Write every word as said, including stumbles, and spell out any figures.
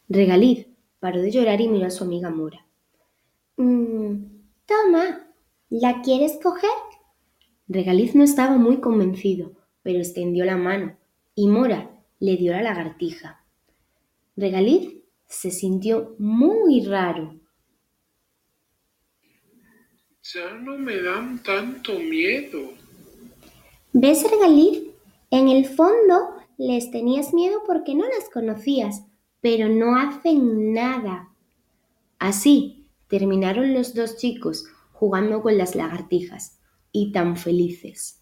Regaliz paró de llorar y miró a su amiga Mora. «Mm, toma, ¿la quieres coger?» Regaliz no estaba muy convencido, pero extendió la mano y Mora le dio la lagartija. Regaliz se sintió muy raro. Ya no me dan tanto miedo. ¿Ves, Regaliz? En el fondo les tenías miedo porque no las conocías, pero no hacen nada. Así terminaron los dos chicos jugando con las lagartijas y tan felices.